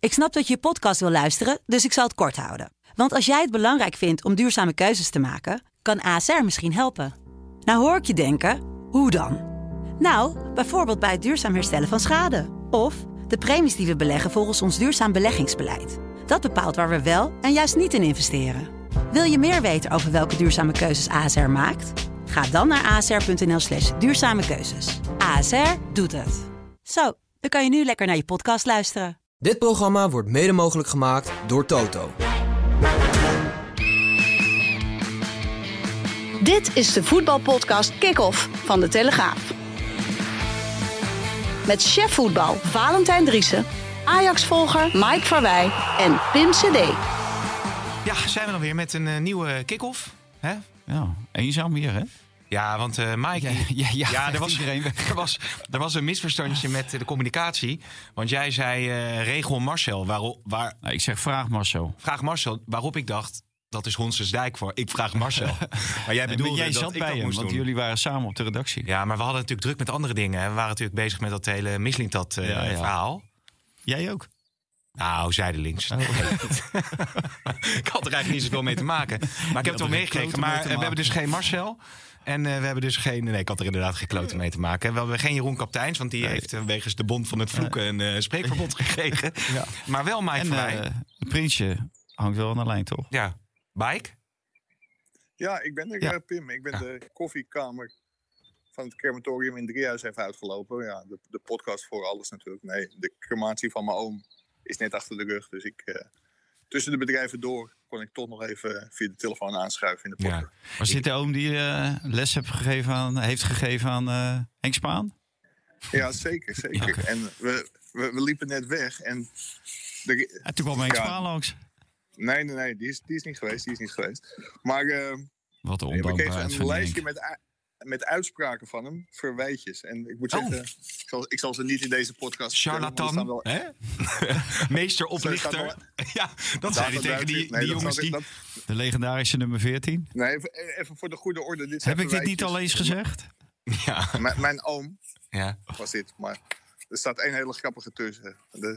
Ik snap dat je podcast wil luisteren, dus ik zal het kort houden. Want als jij het belangrijk vindt om duurzame keuzes te maken, kan ASR misschien helpen. Nou hoor ik je denken, hoe dan? Nou, bijvoorbeeld bij het duurzaam herstellen van schade. Of de premies die we beleggen volgens ons duurzaam beleggingsbeleid. Dat bepaalt waar we wel en juist niet in investeren. Wil je meer weten over welke duurzame keuzes ASR maakt? Ga dan naar asr.nl/duurzame keuzes. ASR doet het. Zo, dan kan je nu lekker naar je podcast luisteren. Dit programma wordt mede mogelijk gemaakt door Toto. Dit is de voetbalpodcast Kick-Off van De Telegraaf. Met chef voetbal Valentijn Driessen, Ajax-volger Mike Verwij en Pim CD. Ja, zijn we dan weer met een nieuwe kick-off. Hè? Ja, eenzaam hier, hè? Ja, want Mike... Er was een misverstandje met de communicatie. Want jij zei regel Marcel. Ik zeg vraag Marcel. Vraag Marcel, waarop ik dacht... Dat is Honsensdijk voor. Ik vraag Marcel. Maar jij bedoelde jij dat zat ik bij dat hem, moest want doen. jullie waren samen op de redactie. Ja, maar we hadden natuurlijk druk met andere dingen. We waren natuurlijk bezig met dat hele Mislintat verhaal. Jij ook? Nou, zijdelings. Oh. Ik had er eigenlijk niet zoveel mee te maken. Maar ik heb het wel meegekregen. Maar we hebben dus geen Marcel. En we hebben dus geen... Nee, ik had er inderdaad geen kloten mee te maken. We hebben geen Jeroen Kapteins, want die heeft wegens de bond van het vloeken een spreekverbod gekregen. Ja. Maar wel Mike Verwij. Het prinsje hangt wel aan de lijn, toch? Ja. Mike? Ja, ik ben er, Pim. Ik ben de koffiekamer van het crematorium in Driehuis even uitgelopen. Ja, de podcast voor alles natuurlijk. Nee, de crematie van mijn oom is net achter de rug. Dus tussen de bedrijven door kon ik toch nog even via de telefoon aanschuiven in de podcast. Ja. Was dit de oom die les heeft gegeven aan Henk Spaan? Ja, zeker. Okay. En we liepen net weg. En toen kwam Henk Spaan langs. Nee, die is niet geweest. Maar wat we kregen een lijstje met uitspraken van hem, verwijtjes. En ik moet zeggen, ik zal ze niet in deze podcast charlatan, wel... hè? Meester oplichter. Ja, dat zei hij tegen die jongens die... De legendarische nummer 14. Nee, even voor de goede orde. Heb ik dit niet al eens gezegd? Ja. Mijn oom was dit, maar er staat één hele grappige tussen.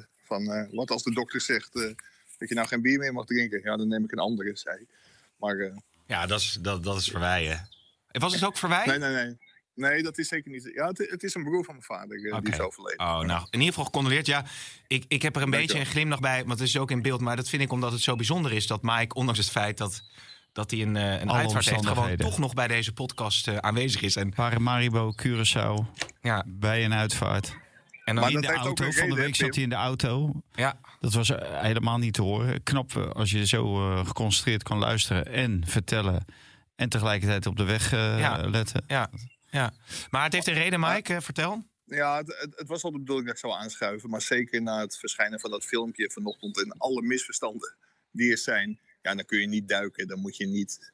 Wat als de dokter zegt dat je nou geen bier meer mag drinken? Ja, dan neem ik een andere, zei hij. Maar... ja, dat is Verwij, hè? Was het ook Verwij? Nee. Nee, dat is zeker niet. Ja, het is een broer van mijn vader die is overleden. Oh, nou, in ieder geval gecondoleerd. Ja, ik heb er een beetje een glimlach bij, want het is ook in beeld. Maar dat vind ik omdat het zo bijzonder is dat Mike, ondanks het feit dat hij een uitvaart heeft, gewoon toch nog bij deze podcast aanwezig is. En Paramaribo, Curaçao, bij een uitvaart. En dan in de auto, van de week zat hij in de auto. Ja. Dat was helemaal niet te horen. Knap als je zo geconcentreerd kan luisteren en vertellen... en tegelijkertijd op de weg letten. Ja. Maar het heeft een reden, Mike. Vertel. Ja, het was al de bedoeling dat ik zou aanschuiven. Maar zeker na het verschijnen van dat filmpje vanochtend... en alle misverstanden die er zijn... ja, dan kun je niet duiken. Dan moet je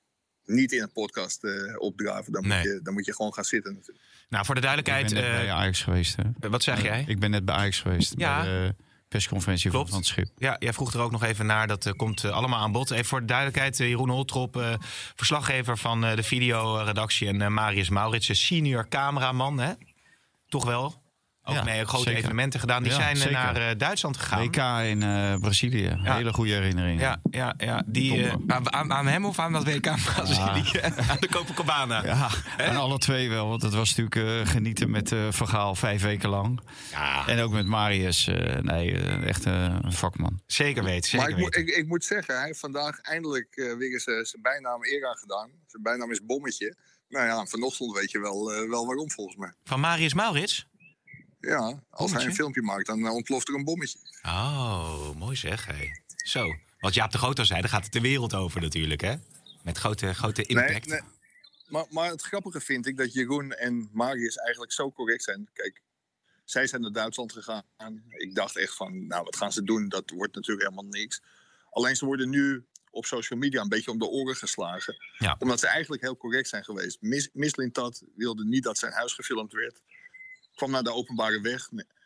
niet in een podcast opdraven. Dan moet je gewoon gaan zitten natuurlijk. Nou, voor de duidelijkheid... Ik ben net bij Ajax geweest. Hè? Wat zeg jij? Ik ben net bij Ajax geweest. Ja. Bij de persconferentie van het Schip. Ja, jij vroeg er ook nog even naar. Dat komt allemaal aan bod. Even voor de duidelijkheid. Jeroen Holtrop, verslaggever van de videoredactie. En Marius Maurits, senior cameraman. Hè? Toch wel? Ook mee grote zeker. Evenementen gedaan. Die zijn naar Duitsland gegaan. WK in Brazilië. Ja. Hele goede herinnering. Ja. Die, aan hem of aan dat WK in Brazilië? Aan de Copacabana. Ja, aan alle twee wel. Want het was natuurlijk genieten met Van Gaal 5 weken lang. Ja. En ook met Marius. Echt een vakman. Zeker weten. Maar ik moet zeggen, hij heeft vandaag eindelijk weer eens zijn bijnaam eer aan gedaan. Zijn bijnaam is Bommetje. Nou ja, vanochtend weet je wel waarom volgens mij. Van Marius Maurits? Ja, als hij een filmpje maakt, dan ontploft er een bommetje. Oh, mooi zeg. Hey. Zo, wat Jaap de Groot al zei, daar gaat het de wereld over natuurlijk, hè? Met grote impact. Nee. Maar het grappige vind ik dat Jeroen en Marius eigenlijk zo correct zijn. Kijk, zij zijn naar Duitsland gegaan. Ik dacht echt van, nou, wat gaan ze doen? Dat wordt natuurlijk helemaal niks. Alleen ze worden nu op social media een beetje om de oren geslagen. Ja. Omdat ze eigenlijk heel correct zijn geweest. Mislintat wilde niet dat zijn huis gefilmd werd. Kwam naar de openbare weg.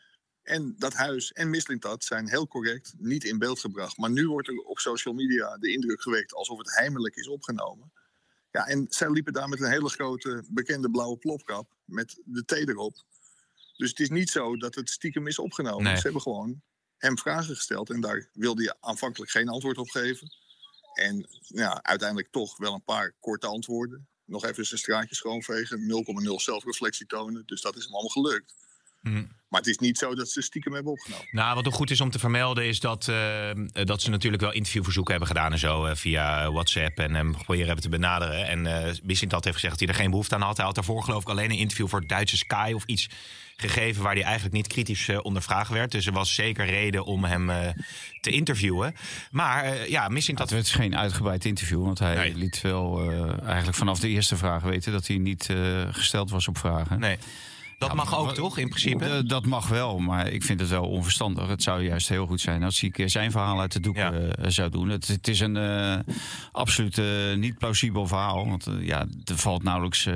En dat huis en Mislintat zijn heel correct niet in beeld gebracht. Maar nu wordt er op social media de indruk gewekt alsof het heimelijk is opgenomen. Ja, en zij liepen daar met een hele grote bekende blauwe plopkap met de T erop. Dus het is niet zo dat het stiekem is opgenomen. Nee. Ze hebben gewoon hem vragen gesteld. En daar wilde hij aanvankelijk geen antwoord op geven. En uiteindelijk toch wel een paar korte antwoorden. Nog even zijn straatje schoonvegen. 0,0 zelfreflectie tonen. Dus dat is hem allemaal gelukt. Maar het is niet zo dat ze stiekem hebben opgenomen. Nou, wat nog goed is om te vermelden is dat ze natuurlijk wel interviewverzoeken hebben gedaan en zo via WhatsApp en hem proberen hebben te benaderen. En Mislintat heeft gezegd dat hij er geen behoefte aan had. Hij had daarvoor geloof ik alleen een interview voor het Duitse Sky of iets gegeven waar hij eigenlijk niet kritisch ondervraagd werd. Dus er was zeker reden om hem te interviewen. Maar Mislintat... Het is geen uitgebreid interview, want hij liet wel eigenlijk vanaf de eerste vraag weten dat hij niet gesteld was op vragen. Nee. Dat mag ook, toch, in principe? Dat mag wel, maar ik vind het wel onverstandig. Het zou juist heel goed zijn als hij een keer zijn verhaal uit de doek zou doen. Het is een absoluut niet plausibel verhaal. Want er valt nauwelijks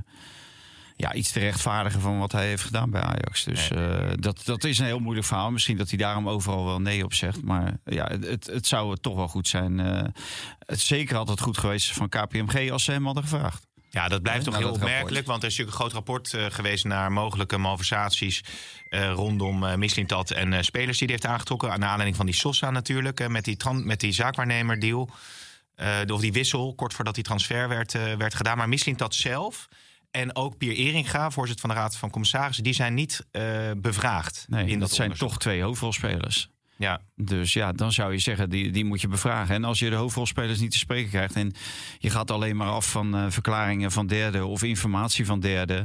iets te rechtvaardigen van wat hij heeft gedaan bij Ajax. Dus dat is een heel moeilijk verhaal. Misschien dat hij daarom overal wel nee op zegt. Maar het zou toch wel goed zijn. Zeker had het goed geweest van KPMG als ze hem hadden gevraagd. Ja, dat blijft toch heel opmerkelijk. Want er is natuurlijk een groot rapport geweest naar mogelijke malversaties rondom Mislintat en spelers die hij heeft aangetrokken. Naar aanleiding van die Sosa natuurlijk, met die zaakwaarnemerdeal. Of die wissel, kort voordat die transfer werd gedaan. Maar Mislintat zelf en ook Pier Eringa, voorzitter van de Raad van Commissarissen, die zijn niet bevraagd. Nee, in dat zijn toch 2 hoofdrolspelers. Ja. Dus dan zou je zeggen, die moet je bevragen. En als je de hoofdrolspelers niet te spreken krijgt en je gaat alleen maar af van verklaringen van derden of informatie van derden.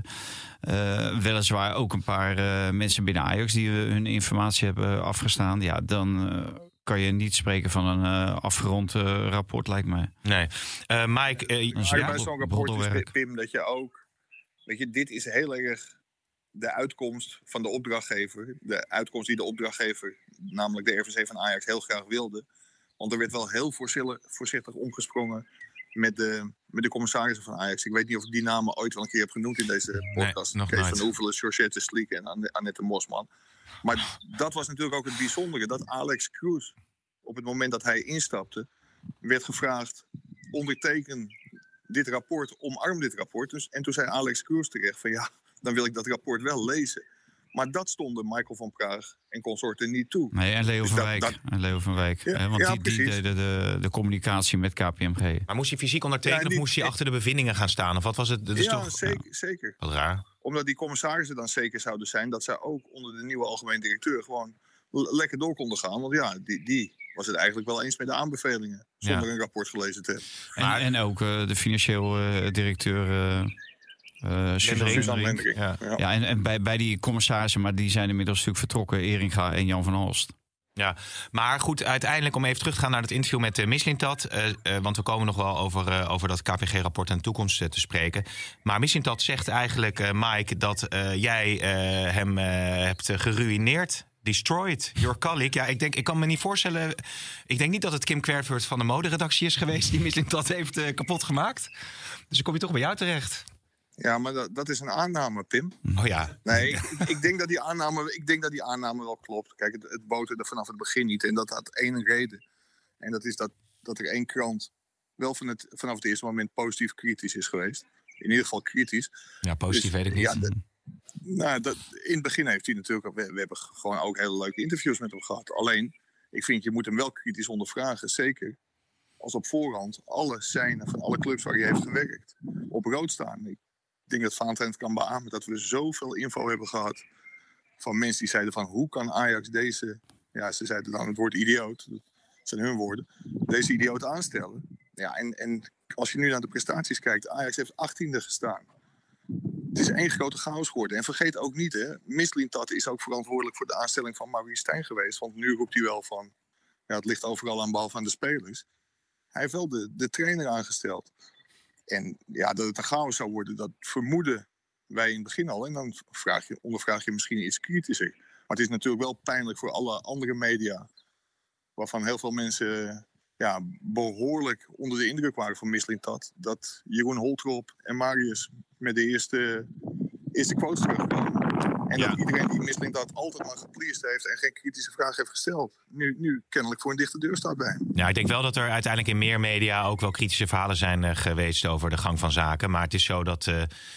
Weliswaar ook een paar mensen binnen Ajax die hun informatie hebben afgestaan. Ja, dan kan je niet spreken van een afgerond rapport, lijkt mij. Nee. Mike, bij zo'n rapport is, Pim, dat je ook... Weet je, dit is heel erg de uitkomst van de opdrachtgever. De uitkomst die de opdrachtgever, namelijk de RVC van Ajax, heel graag wilde. Want er werd wel heel voorzichtig omgesprongen met de commissarissen van Ajax. Ik weet niet of ik die namen ooit wel een keer heb genoemd in deze podcast. Nee, Kees van Oevelen, Georgette Sliek en Annette Mosman. Maar dat was natuurlijk ook het bijzondere. Dat Alex Cruz, op het moment dat hij instapte, werd gevraagd: onderteken dit rapport, omarm dit rapport. Dus, en toen zei Alex Cruz terecht van dan wil ik dat rapport wel lezen. Maar dat stonden Michael van Praag en consorten niet toe. Nee, en Leo van Wijk. Ja, want die deden de communicatie met KPMG. Maar moest hij fysiek ondertekenen of moest hij achter de bevindingen gaan staan? Of wat was het? Zeker. Wat raar. Omdat die commissarissen dan zeker zouden zijn dat zij ook onder de nieuwe algemeen directeur gewoon lekker door konden gaan. Want die was het eigenlijk wel eens met de aanbevelingen. Zonder een rapport gelezen te hebben. En ook de financieel directeur... Suzanne Lendering. Ja, en bij die commissarissen, maar die zijn inmiddels natuurlijk vertrokken, Eringa en Jan van Halst. Ja, maar goed, uiteindelijk om even terug te gaan naar het interview met Mislintat. Want we komen nog wel over dat KPG-rapport en de toekomst te spreken. Maar Mislintat zegt eigenlijk, Mike, dat jij hem hebt geruïneerd. Destroyed your colleague. Ja, ik kan me niet voorstellen. Ik denk niet dat het Kim Querfurt van de moderedactie is geweest die Mislintat heeft kapot gemaakt. Dus dan kom je toch bij jou terecht. Ja, maar dat is een aanname, Pim. Oh ja. Nee, ik denk dat die aanname wel klopt. Kijk, het boterde vanaf het begin niet. En dat had één reden. En dat is dat er één krant wel vanaf het eerste moment positief kritisch is geweest. In ieder geval kritisch. Ja, positief weet ik niet. Ja, in het begin heeft hij natuurlijk... We hebben gewoon ook hele leuke interviews met hem gehad. Alleen, ik vind je moet hem wel kritisch ondervragen. Zeker als op voorhand alle seinen van alle clubs waar hij heeft gewerkt op rood staan. Ik denk dat Valentijn het kan beamen dat we zoveel info hebben gehad van mensen die zeiden van hoe kan Ajax deze... Ja, ze zeiden dan het woord idioot. Dat zijn hun woorden. Deze idioot aanstellen. Ja, en als je nu naar de prestaties kijkt, Ajax heeft 18e gestaan. Het is één grote chaos geworden. En vergeet ook niet, Mislintat is ook verantwoordelijk voor de aanstelling van Maurice Stijn geweest. Want nu roept hij wel van, het ligt overal aan behalve aan de spelers. Hij heeft wel de trainer aangesteld. En dat het een chaos zou worden, dat vermoeden wij in het begin al. En dan ondervraag je misschien iets kritischer. Maar het is natuurlijk wel pijnlijk voor alle andere media, waarvan heel veel mensen behoorlijk onder de indruk waren van Mislintat. Dat Jeroen Holtrop en Marius met de eerste quotes terugkwamen. En dat iedereen die Mislintat altijd maar gepleased heeft en geen kritische vraag heeft gesteld, nu kennelijk voor een dichte deur staat bij hem. Ja, ik denk wel dat er uiteindelijk in meer media ook wel kritische verhalen zijn geweest over de gang van zaken. Maar het is zo dat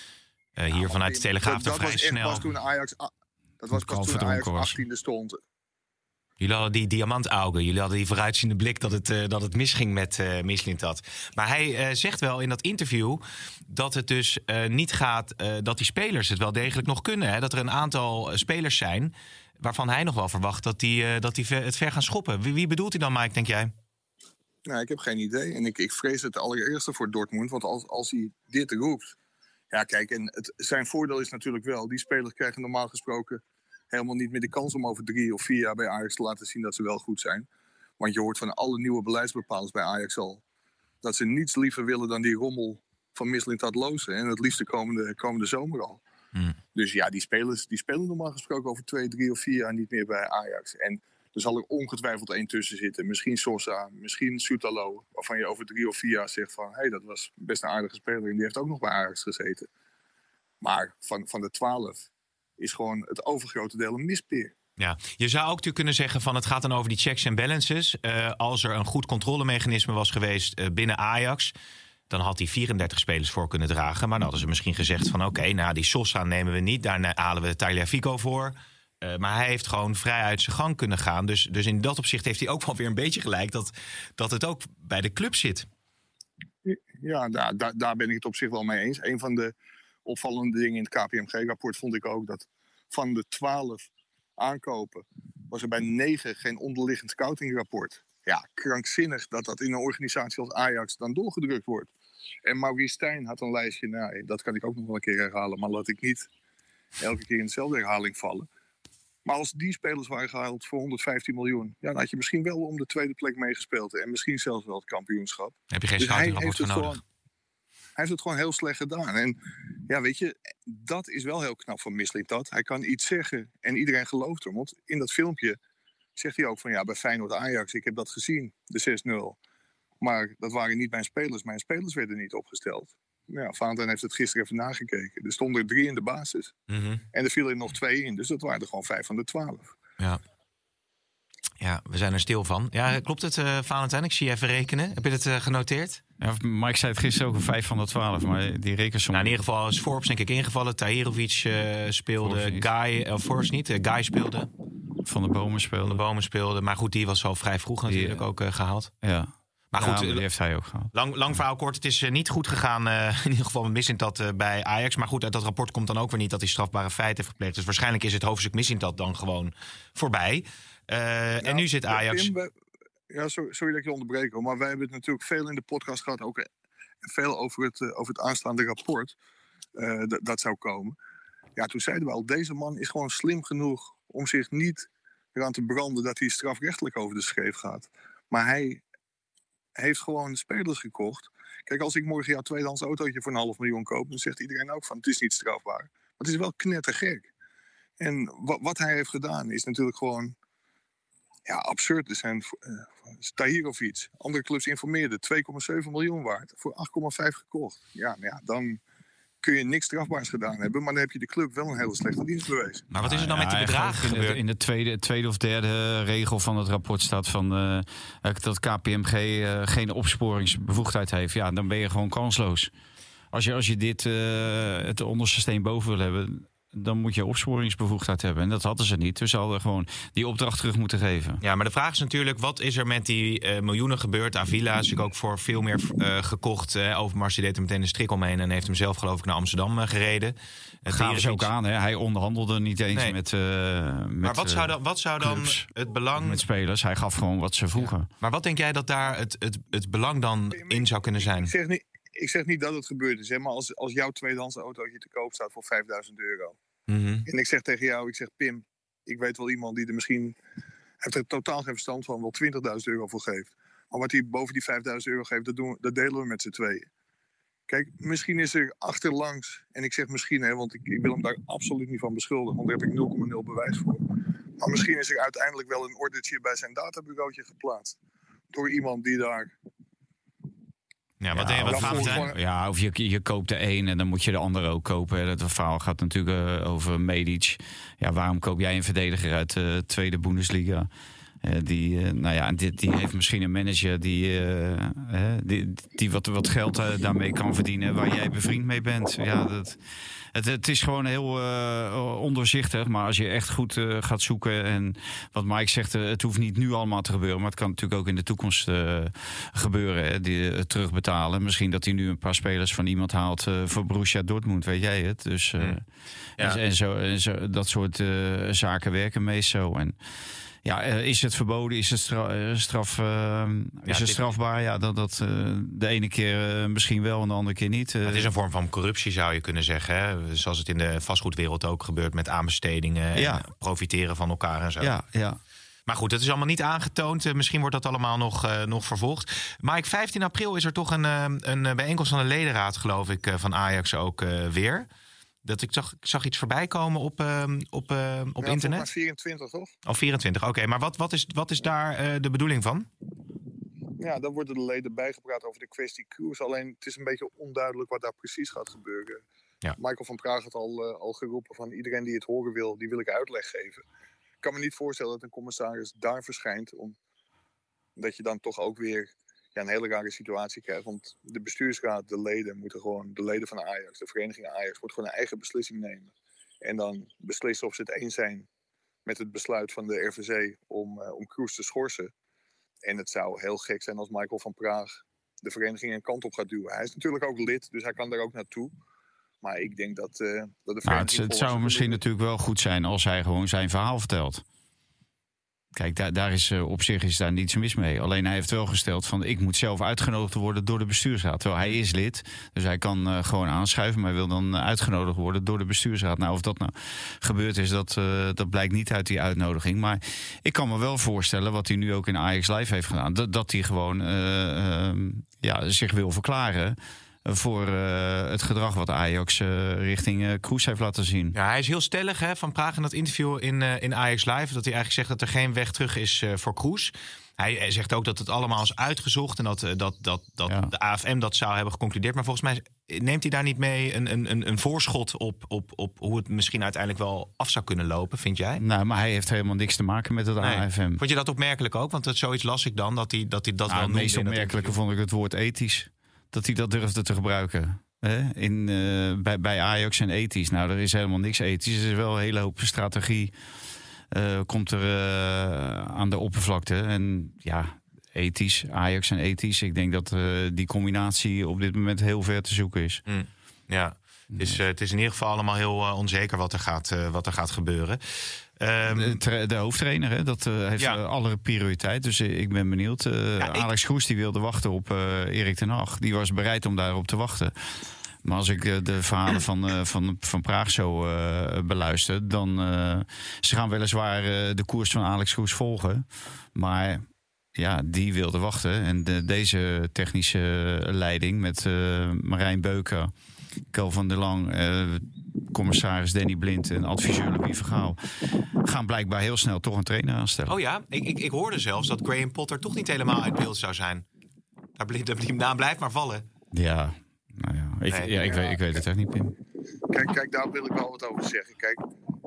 hier vanuit de Telegraaf vrij snel... Dat was pas toen Ajax 18e stond. Jullie hadden die diamantaugen. Jullie hadden die vooruitziende blik dat het misging met Mislintat. Maar hij zegt wel in dat interview dat het dus niet gaat... dat die spelers het wel degelijk nog kunnen. Hè? Dat er een aantal spelers zijn waarvan hij nog wel verwacht dat die het ver gaan schoppen. Wie bedoelt hij dan, Mike, denk jij? Nou, ik heb geen idee. En ik vrees het allereerste voor Dortmund. Want als hij dit roept... Ja, kijk, en zijn voordeel is natuurlijk wel... die spelers krijgen normaal gesproken... helemaal niet meer de kans om over 3 of 4 jaar bij Ajax te laten zien dat ze wel goed zijn. Want je hoort van alle nieuwe beleidsbepalers bij Ajax al... dat ze niets liever willen dan die rommel van Mislintat lozen. En het liefst de komende zomer al. Dus ja, die spelen normaal gesproken over 2, 3 of 4 jaar niet meer bij Ajax. En er zal er ongetwijfeld één tussen zitten. Misschien Sosa, misschien Soetalo. Waarvan je over 3 of 4 jaar zegt van... hé, dat was best een aardige speler en die heeft ook nog bij Ajax gezeten. Maar van de 12 is gewoon het overgrote deel een mispeer. Ja, je zou ook natuurlijk kunnen zeggen van het gaat dan over die checks en balances. Als er een goed controlemechanisme was geweest binnen Ajax... dan had hij 34 spelers voor kunnen dragen. Maar dan hadden ze misschien gezegd van oké, die Sosa nemen we niet. Daar halen we Tagliafico voor. Maar hij heeft gewoon vrij uit zijn gang kunnen gaan. Dus in dat opzicht heeft hij ook wel weer een beetje gelijk... dat het ook bij de club zit. Ja, daar ben ik het op zich wel mee eens. Een van de opvallende dingen in het KPMG-rapport vond ik ook... dat van de 12 aankopen was er bij 9 geen onderliggend scoutingrapport. Ja, krankzinnig dat in een organisatie als Ajax dan doorgedrukt wordt. En Maurice Stijn had een lijstje, nou, dat kan ik ook nog wel een keer herhalen... maar laat ik niet elke keer in dezelfde herhaling vallen. Maar als die spelers waren gehaald voor 115 miljoen... ja, dan had je misschien wel om de tweede plek meegespeeld... en misschien zelfs wel het kampioenschap. Heb je geen scoutingrapport voor nodig? Hij heeft het gewoon heel slecht gedaan. En ja, weet je, dat is wel heel knap van Mislintat. Hij kan iets zeggen en iedereen gelooft hem. Want in dat filmpje zegt hij ook van... ja, bij Feyenoord Ajax, ik heb dat gezien, de 6-0. Maar dat waren niet mijn spelers. Mijn spelers werden niet opgesteld. Ja, Valentijn heeft het gisteren even nagekeken. Er stonden er 3 in de basis. En er vielen er nog 2 in. Dus dat waren er gewoon 5 van de 12. Ja, we zijn er stil van. Ja, klopt het, Valentijn? Ik zie je even rekenen. Heb je het genoteerd? Ja, Mike zei het gisteren ook een 5 van de 12, maar die rekensom... Nou, in ieder geval is Forbes denk ik ingevallen. Tahirovic speelde, Forbes niet. Guy speelde. Van de Bomen speelde. Maar goed, die was al vrij vroeg natuurlijk ook gehaald. Ja. Maar goed, die heeft hij ook gehaald. Lang verhaal kort. Het is niet goed gegaan, in ieder geval met Mislintat bij Ajax. Maar goed, uit dat rapport komt dan ook weer niet dat hij strafbare feiten heeft gepleegd. Dus waarschijnlijk is het hoofdstuk Mislintat dan gewoon voorbij. En nu zit Ajax... Ja, sorry dat ik je onderbreek, maar wij hebben het natuurlijk veel in de podcast gehad. Ook veel over het aanstaande rapport dat zou komen. Ja, toen zeiden we al, deze man is gewoon slim genoeg om zich niet eraan te branden dat hij strafrechtelijk over de schreef gaat. Maar hij heeft gewoon spelers gekocht. Kijk, als ik morgen jouw tweedehands autootje voor 500.000 koop, dan zegt iedereen ook van het is niet strafbaar. Maar het is wel knettergek. En wat hij heeft gedaan is natuurlijk gewoon absurd. Er zijn Tahirovic, andere clubs informeerden, 2,7 miljoen waard, voor 8,5 gekocht. Ja, dan kun je niks strafbaars gedaan hebben, maar dan heb je de club wel een hele slechte dienst bewezen. Maar wat is er dan met die bedragen gebeurd? In de tweede of derde regel van het rapport staat van dat KPMG geen opsporingsbevoegdheid heeft. Ja, dan ben je gewoon kansloos. Als je dit het onderste steen boven wil hebben, dan moet je opsporingsbevoegdheid hebben. En dat hadden ze niet. Dus ze hadden gewoon die opdracht terug moeten geven. Ja, maar de vraag is natuurlijk, wat is er met die miljoenen gebeurd? Avila is natuurlijk ook voor veel meer gekocht. Overmars deed er meteen een strik omheen en heeft hem zelf geloof ik naar Amsterdam gereden. Dat gaven ze ook aan. Hè? Hij onderhandelde niet eens met maar wat zou dan het belang... Met spelers. Hij gaf gewoon wat ze vroegen. Ja. Maar wat denk jij dat daar het belang dan in zou kunnen zijn? Ik zeg niet dat het gebeurd is, hè, maar als jouw tweedehands autootje te koop staat voor €5.000... en ik zeg tegen jou, Pim, ik weet wel iemand die er misschien, heeft er totaal geen verstand van, wel €20.000 voor geeft. Maar wat hij boven die €5.000 geeft, dat delen we met z'n tweeën. Kijk, misschien is er achterlangs, en ik zeg misschien, hè, want ik wil hem daar absoluut niet van beschuldigen, want daar heb ik 0,0 bewijs voor. Maar misschien is er uiteindelijk wel een ordertje bij zijn databureautje geplaatst. Door iemand die daar... Ja, wat denk je, wat gaat zijn? Ja, of je koopt de een en dan moet je de andere ook kopen. Dat verhaal gaat natuurlijk over Medic. Ja, waarom koop jij een verdediger uit de tweede Bundesliga? Die heeft misschien een manager die wat geld daarmee kan verdienen, waar jij bevriend mee bent. Ja, het is gewoon heel ondoorzichtig. Maar als je echt goed gaat zoeken, en wat Mike zegt, het hoeft niet nu allemaal te gebeuren, maar het kan natuurlijk ook in de toekomst gebeuren. Hè, die terugbetalen. Misschien dat hij nu een paar spelers van iemand haalt voor Borussia Dortmund, weet jij het. Dus en zo, dat soort zaken werken meest zo. En ja, is het verboden? Is het strafbaar? Ja, dat de ene keer misschien wel en de andere keer niet. Het is een vorm van corruptie, zou je kunnen zeggen. Hè? Zoals het in de vastgoedwereld ook gebeurt met aanbestedingen. En profiteren van elkaar en zo. Ja. Maar goed, dat is allemaal niet aangetoond. Misschien wordt dat allemaal nog vervolgd. Mike, 15 april is er toch een bijeenkomst van de ledenraad, geloof ik, van Ajax ook weer. Dat ik zag iets voorbij komen op internet. Maar 24, toch? Oh, 24, oké. Maar wat is daar de bedoeling van? Ja, dan worden de leden bijgepraat over de kwestie Kroes. Alleen het is een beetje onduidelijk wat daar precies gaat gebeuren. Ja. Michael van Praag had al geroepen van iedereen die het horen wil, die wil ik uitleg geven. Ik kan me niet voorstellen dat een commissaris daar verschijnt, omdat je dan toch ook weer een hele rare situatie krijgt. Want de bestuursraad, de leden van Ajax, de vereniging Ajax, moet gewoon een eigen beslissing nemen. En dan beslissen of ze het eens zijn met het besluit van de RVC om Kroes te schorsen. En het zou heel gek zijn als Michael van Praag de vereniging een kant op gaat duwen. Hij is natuurlijk ook lid, dus hij kan daar ook naartoe. Maar ik denk dat de vereniging... het zou misschien natuurlijk wel goed zijn als hij gewoon zijn verhaal vertelt. Kijk, daar is op zich is daar niets mis mee. Alleen hij heeft wel gesteld van ik moet zelf uitgenodigd worden door de bestuursraad. Terwijl hij is lid, dus hij kan gewoon aanschuiven, maar hij wil dan uitgenodigd worden door de bestuursraad. Nou, of dat nou gebeurd is, dat blijkt niet uit die uitnodiging. Maar ik kan me wel voorstellen wat hij nu ook in Ajax Live heeft gedaan. Dat hij gewoon zich wil verklaren voor het gedrag wat Ajax richting Kroes heeft laten zien. Ja, hij is heel stellig, hè, Van Praag in dat interview in Ajax Live, dat hij eigenlijk zegt dat er geen weg terug is voor Kroes. Hij zegt ook dat het allemaal is uitgezocht en dat de AFM dat zou hebben geconcludeerd. Maar volgens mij neemt hij daar niet mee een voorschot op hoe het misschien uiteindelijk wel af zou kunnen lopen, vind jij? Nou, maar hij heeft helemaal niks te maken met het AFM. Vond je dat opmerkelijk ook? Want zoiets las ik dan, dat hij dat wel noemde. Het meest opmerkelijke vond ik het woord ethisch. Dat hij dat durfde te gebruiken. Bij Ajax en ethisch. Nou, er is helemaal niks ethisch. Er is wel een hele hoop strategie. Komt er aan de oppervlakte. En ja, ethisch, Ajax en ethisch. Ik denk dat die combinatie op dit moment heel ver te zoeken is. Ja, het is in ieder geval allemaal heel onzeker wat er gaat gebeuren. De hoofdtrainer, hè, dat heeft alle prioriteit. Dus ik ben benieuwd. Alex Kroes die wilde wachten op Erik ten Hag. Die was bereid om daarop te wachten. Maar als ik de verhalen van Praag zo beluister, dan ze gaan weliswaar de koers van Alex Kroes volgen. Maar ja, die wilde wachten. En deze technische leiding met Marijn Beuker, Kelvin de Lang, commissaris Danny Blind en adviseur Louis Vergaal gaan blijkbaar heel snel toch een trainer aanstellen. Oh ja, ik hoorde zelfs dat Graham Potter toch niet helemaal uit beeld zou zijn. Die naam blijft maar vallen. Ja, nou ja. Ik weet het echt niet, Pim. Kijk, daar wil ik wel wat over zeggen. Kijk,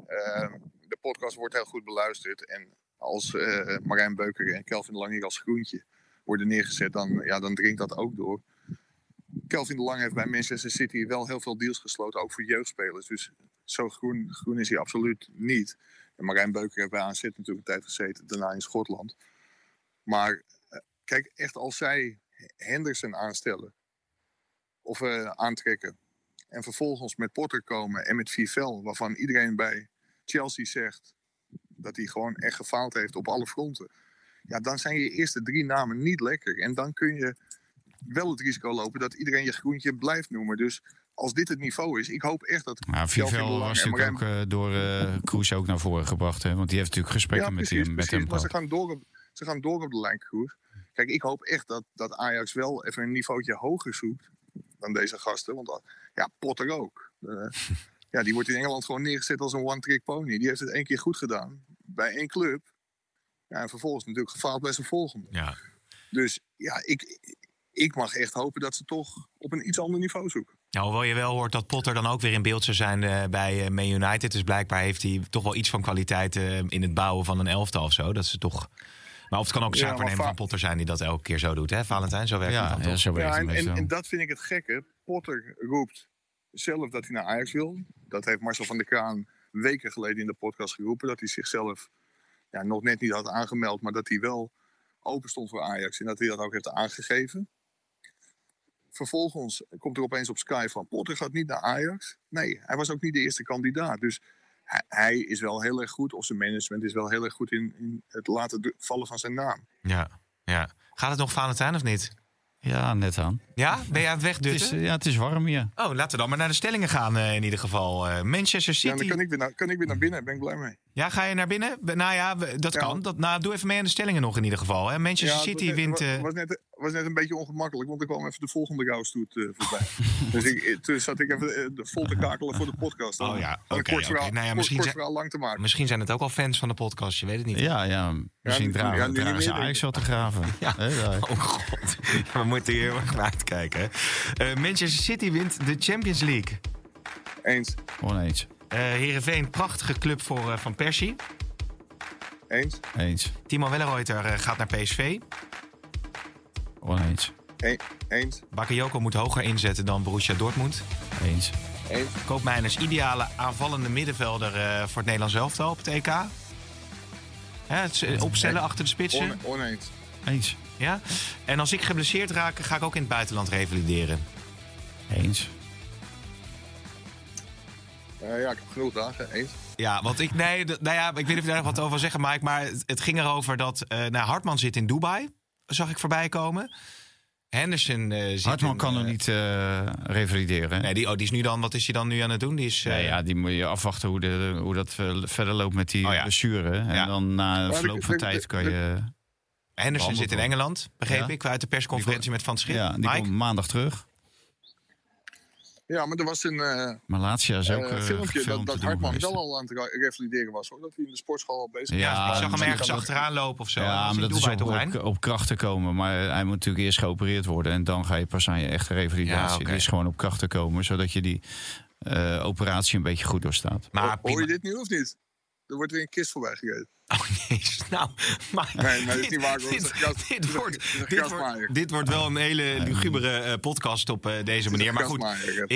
de podcast wordt heel goed beluisterd. En als Marijn Beuker en Kelvin de Lang hier als groentje worden neergezet, dan dringt dat ook door. Kelvin de Lang heeft bij Manchester City wel heel veel deals gesloten, ook voor jeugdspelers. Dus zo groen is hij absoluut niet. En Marijn Beuker heeft bij AZ natuurlijk een tijd gezeten, daarna in Schotland. Maar kijk, echt als zij Henderson aanstellen of aantrekken en vervolgens met Potter komen en met Vivel, waarvan iedereen bij Chelsea zegt dat hij gewoon echt gefaald heeft op alle fronten. Ja, dan zijn je eerste 3 namen niet lekker. En dan kun je wel het risico lopen dat iedereen je groentje blijft noemen. Dus als dit het niveau is, ik hoop echt dat... Vivel was natuurlijk ook door Kroes ook naar voren gebracht. Hè? Want die heeft natuurlijk gesprekken met hem. Maar ze gaan door op de lijn, Kroes. Kijk, ik hoop echt dat Ajax wel even een niveautje hoger zoekt dan deze gasten. Want Potter ook. Die wordt in Engeland gewoon neergezet als een one-trick pony. Die heeft het 1 keer goed gedaan bij 1 club. Ja, en vervolgens natuurlijk gefaald bij zijn volgende. Ja. Dus ja, ik mag echt hopen dat ze toch op een iets ander niveau zoeken. Nou, hoewel je wel hoort dat Potter dan ook weer in beeld zou zijn bij Man United. Dus blijkbaar heeft hij toch wel iets van kwaliteit in het bouwen van een elftal of zo. Dat ze toch Maar of het kan ook een zaakwaarnemer van Potter zijn die dat elke keer zo doet, hè, Valentijn? Zo werkt het dan toch? Zo werkt het en dat vind ik het gekke. Potter roept zelf dat hij naar Ajax wil. Dat heeft Marcel van der Kraan weken geleden in de podcast geroepen. Dat hij zichzelf nog net niet had aangemeld, maar dat hij wel open stond voor Ajax. En dat hij dat ook heeft aangegeven. Vervolgens komt er opeens op Sky van Potter gaat niet naar Ajax. Nee, hij was ook niet de eerste kandidaat. Dus hij is wel heel erg goed, of zijn management is wel heel erg goed in het laten vallen van zijn naam. Ja. Gaat het nog Valentijn of niet? Ja, net aan. Ja? Ben je aan het wegdutten? Het is warm hier. Oh, laten we dan maar naar de stellingen gaan in ieder geval. Manchester City. Ja, dan kan ik weer naar binnen, daar ben ik blij mee. Ja, ga je naar binnen? Nou ja, dat kan. Doe even mee aan de stellingen nog in ieder geval. Hè. Manchester City wint... Het was net een beetje ongemakkelijk, want er kwam even de volgende rouwstoet voorbij. Dus toen zat ik even vol te kakelen voor de podcast. Oh ja, oké. Kort verhaal lang te maken. Misschien zijn het ook al fans van de podcast, je weet het niet. Ja, misschien dragen ze Ajax wat te graven. Ja. Oh god, we moeten hier heel erg naar uitkijken. Manchester City wint de Champions League. Eens. Oneens. Heerenveen, prachtige club voor Van Persie. Eens. Timo Welleroyter gaat naar PSV. Oneens. Eens. Bakayoko moet hoger inzetten dan Borussia Dortmund. Eens. Koopmeiners ideale aanvallende middenvelder voor het Nederlands elftal op het EK. Het opstellen achter de spitsen. Oneens. Eens. Ja? En als ik geblesseerd raak, ga ik ook in het buitenland revalideren. Eens. Ik heb genoeg dagen. Eens. Ja, want ik weet niet of je daar nog wat over wil zeggen, Mike. Maar het ging erover dat Hartman zit in Dubai. Zag ik voorbij komen. Henderson zit Hartman kan nog niet revalideren. Nee, die is nu dan. Wat is hij dan nu aan het doen? Die is, die moet je afwachten hoe dat verder loopt met die blessure. En dan na verloop van tijd kan je... Henderson zit in Engeland, begreep ik, uit de persconferentie met Van Schip. Ja, die komt maandag terug. Ja, maar er was een Malatia is ook filmpje dat Hartman wel al aan het revalideren was. Hoor. Dat hij in de sportschool al bezig was. Ja, ik zag hem ergens achteraan lopen of zo. Ja, maar dat is op krachten komen. Maar hij moet natuurlijk eerst geopereerd worden. En dan ga je pas aan je echte revalidatie. Ja, okay. Dus gewoon op krachten komen, zodat je die operatie een beetje goed doorstaat. Maar hoor je dit nu of niet? Er wordt weer een kist voorbij gereden. Oh nee, nou... Maar nee, dat is niet waar. Dit wordt wel een hele lugubere podcast op deze manier. Maar goed,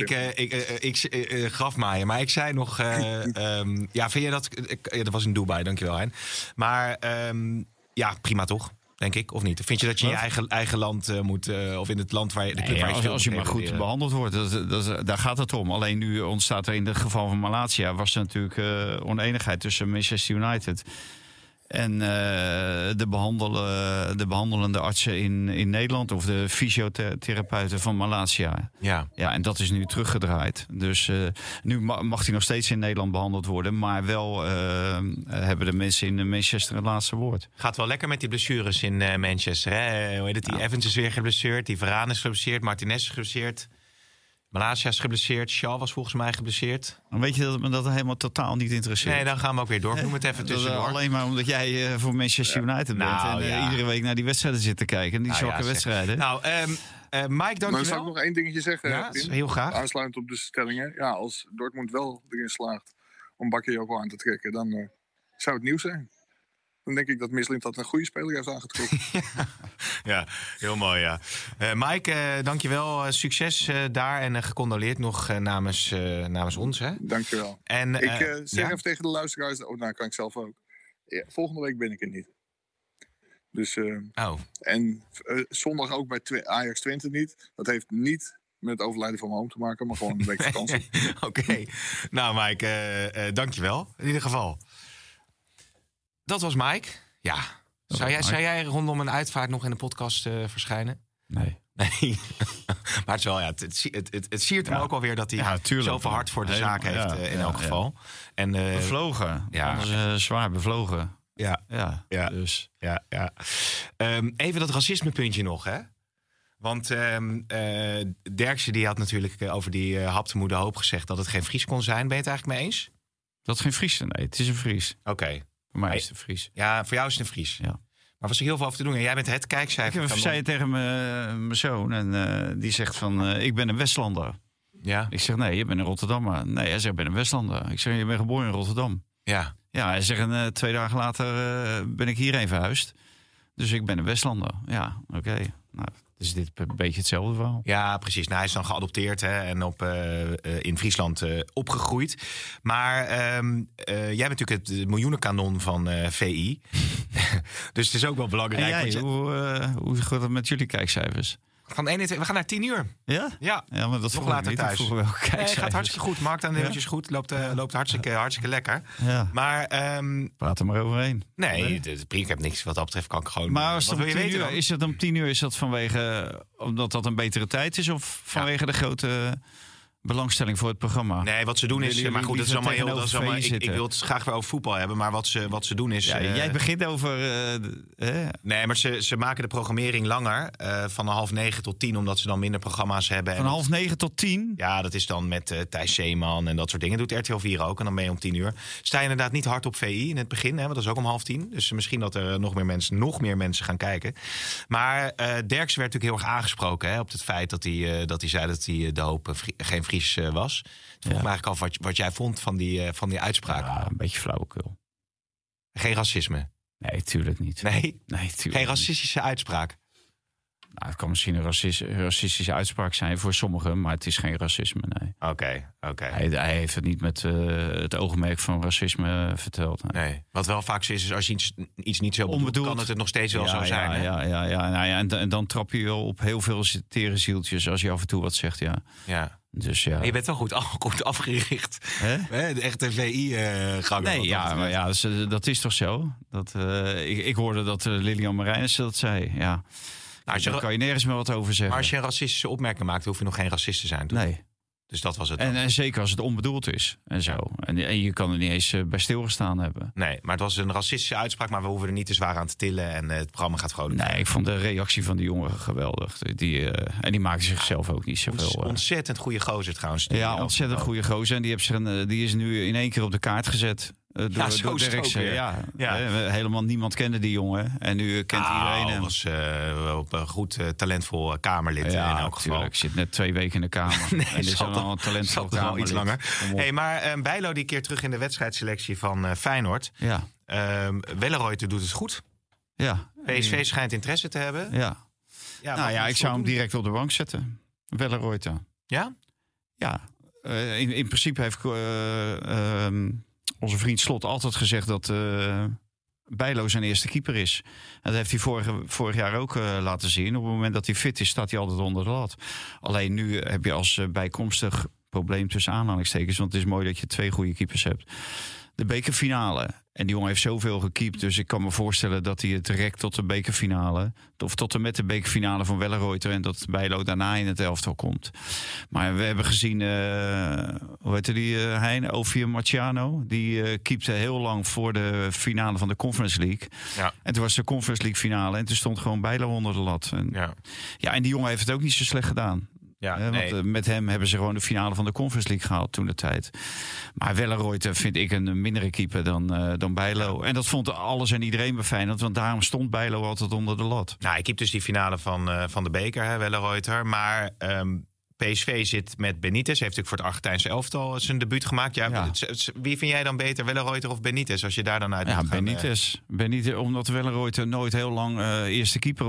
ik grafmaaien. Maar ik zei nog... vind je dat... dat was in Dubai, dankjewel, Hein. Maar prima toch? Denk ik, of niet? Vind je dat je in je eigen land moet... of in het land waar je... De club waar je als je maar goed behandeld wordt, daar gaat het om. Alleen nu ontstaat er in het geval van Malatia... was er natuurlijk oneenigheid tussen Manchester United... en de behandelende artsen in Nederland... of de fysiotherapeuten van Malatia. Ja, en dat is nu teruggedraaid. Dus nu mag hij nog steeds in Nederland behandeld worden... maar wel hebben de mensen in Manchester het laatste woord. Gaat wel lekker met die blessures in Manchester. Hè? Hoe heet het? Die Evans is weer geblesseerd, die Varane is geblesseerd... Martinez is geblesseerd... Malasia is geblesseerd, Shaw was volgens mij geblesseerd. Dan weet je dat me dat helemaal totaal niet interesseert. Nee, dan gaan we ook weer door. Ik noem het even tussendoor. Alleen maar omdat jij voor Manchester United bent en iedere week naar die wedstrijden zit te kijken. Die zwakke wedstrijden. Nou, Mike, dankjewel. Maar zal ik nog één dingetje zeggen? Ja, heel graag. Aansluitend op de stellingen. Ja, als Dortmund wel erin slaagt om Bakayoko aan te trekken, dan zou het nieuws zijn. Dan denk ik dat Misselink dat een goede speler heeft aangetrokken. Ja, heel mooi, ja. Mike, dankjewel. Succes daar en gecondoleerd nog namens ons. Hè? Dankjewel. En, ik zeg even tegen de luisteraars... kan ik zelf ook. Ja, volgende week ben ik er niet. Dus, En zondag ook bij Ajax Twente niet. Dat heeft niet met het overlijden van mijn oom te maken... maar gewoon een week vakantie. Oké. Nou, Mike, dankjewel. In ieder geval. Dat was Mike. Ja. Zou jij rondom een uitvaart nog in de podcast verschijnen? Nee. Maar het is wel, het siert hem ook alweer dat hij zoveel hart voor de zaak heeft in elk geval. En, bevlogen. Ja. Zwaar bevlogen. Ja. Dus. Ja. Even dat racismepuntje nog, hè? Want Derksen die had natuurlijk over die haptemoede hoop gezegd dat het geen Fries kon zijn. Ben je het eigenlijk mee eens? Dat het geen Fries is? Nee, het is een Fries. Oké. Voor mij is het een Fries. Ja, voor jou is het een Fries. Ja. Maar was er heel veel over te doen. En jij bent het kijkcijfer. Ik zei het tegen mijn zoon. En die zegt van, ik ben een Westlander. Ja. Ik zeg, nee, je bent een Rotterdammer. Nee, hij zegt, ik ben een Westlander. Ik zeg, je bent geboren in Rotterdam. Ja. Ja, hij zegt, 2 dagen later ben ik hierheen verhuisd. Dus ik ben een Westlander. Ja, oké. Nou, is dit een beetje hetzelfde verhaal. Ja, precies. Nou, hij is dan geadopteerd en in Friesland opgegroeid. Maar jij bent natuurlijk het miljoenenkanon van VI. Dus het is ook wel belangrijk. En jij, hoe gaat het met jullie kijkcijfers? Van 1 we gaan naar 10 uur. Ja? Ja, maar dat nog later thuis. Het gaat hartstikke goed. Marktaandeeltjes is goed. Loopt hartstikke lekker. Ja. Maar praat er maar overheen. Nee, ik heb niks wat dat betreft. Kan ik gewoon. Maar als wat wil je weten dan? Is het om 10 uur? Is dat vanwege omdat dat een betere tijd is, of vanwege de grote belangstelling voor het programma? Nee, wat ze doen is... Maar goed, dat is allemaal heel... Ik wil het graag weer over voetbal hebben. Maar wat ze doen is... Ja, jij begint over... Nee, maar ze maken de programmering langer. Van 8:30 tot 10, omdat ze dan minder programma's hebben. Van 8:30 tot 10? Ja, dat is dan met Thijs Zeeman en dat soort dingen. Doet RTL 4 ook. En dan ben je om 10 uur. Sta je inderdaad niet hard op VI in het begin. Want dat is ook om 9:30. Dus misschien dat er nog meer mensen gaan kijken. Maar Derksen werd natuurlijk heel erg aangesproken op het feit dat hij zei dat hij de hoop geen Fries was. Toen vroeg me eigenlijk af wat jij vond van die uitspraak. Ja, een beetje flauwekul. Geen racisme? Nee, tuurlijk niet. Nee tuurlijk geen racistische uitspraak? Nou, het kan misschien een racistische uitspraak zijn voor sommigen, maar het is geen racisme, nee. Oké. Hij heeft het niet met het oogmerk van racisme verteld. Nee. Wat wel vaak zo is als je iets niet zo bedoelt, kan het nog steeds wel zo zijn. Ja. En dan trap je wel op heel veel terenzieltjes als je af en toe wat zegt, ja. Dus ja. En je bent wel goed afgericht. De echte VI-ganger. Nee, dat is toch zo? Ik hoorde dat Lilian Marijnissen dat zei, ja. Nou, daar kan je nergens meer wat over zeggen. Maar als je een racistische opmerking maakt, hoef je nog geen racist te zijn. Toch? Nee. Dus dat was het. En zeker als het onbedoeld is en zo. En je kan er niet eens bij stilgestaan hebben. Nee, maar het was een racistische uitspraak, maar we hoeven er niet te zwaar aan te tillen. En het programma gaat vrolijk. Nee, ik vond de reactie van die jongen geweldig. En die maakte zichzelf ook niet zoveel. Ontzettend goede gozer trouwens. Ja, ontzettend goede gozer. En die is nu in één keer op de kaart gezet. Door Derksen. Ja. Helemaal niemand kende die jongen. En nu kent iedereen hem. Was een goed talentvol Kamerlid in elk geval. Ik zit net 2 weken in de Kamer. Nee, en is al een talentvol Kamerlid. Iets langer. Maar Bijlo die keer terug in de wedstrijdselectie van Feyenoord. Ja. Welleroyter doet het goed. Ja. PSV schijnt interesse te hebben. Ja. Ik zou hem direct op de bank zetten. Welleroyter. Ja? Ja. In principe heeft onze vriend Slot altijd gezegd dat Bijlo zijn eerste keeper is. En dat heeft hij vorig jaar ook laten zien. Op het moment dat hij fit is, staat hij altijd onder de lat. Alleen nu heb je als bijkomstig probleem tussen aanhalingstekens, want het is mooi dat je 2 goede keepers hebt. De bekerfinale. En die jongen heeft zoveel gekiept. Dus ik kan me voorstellen dat hij het rekt tot de bekerfinale. Of tot en met de bekerfinale van Welleroyter. En dat Bijlo daarna in het elftal komt. Maar we hebben gezien, hoe heette die Hein? Ovie Marciano. Die keepte heel lang voor de finale van de Conference League. Ja. En toen was de Conference League finale. En toen stond gewoon Bijlo onder de lat. En die jongen heeft het ook niet zo slecht gedaan. Ja, want met hem hebben ze gewoon de finale van de Conference League gehaald toen de tijd. Maar Welleroyter vind ik een mindere keeper dan Bijlo. En dat vond alles en iedereen bij Feyenoord. Want daarom stond Bijlo altijd onder de lat. Nou, ik keep dus die finale van de beker, Welleroyter. Maar PSV zit met Benitez. Heeft natuurlijk voor het Argentijnse elftal zijn debuut gemaakt. Wie vind jij dan beter, Welleroyter of Benitez? Als je daar dan uit moet gaan, Benitez. Omdat Welleroyter nooit heel lang eerste keeper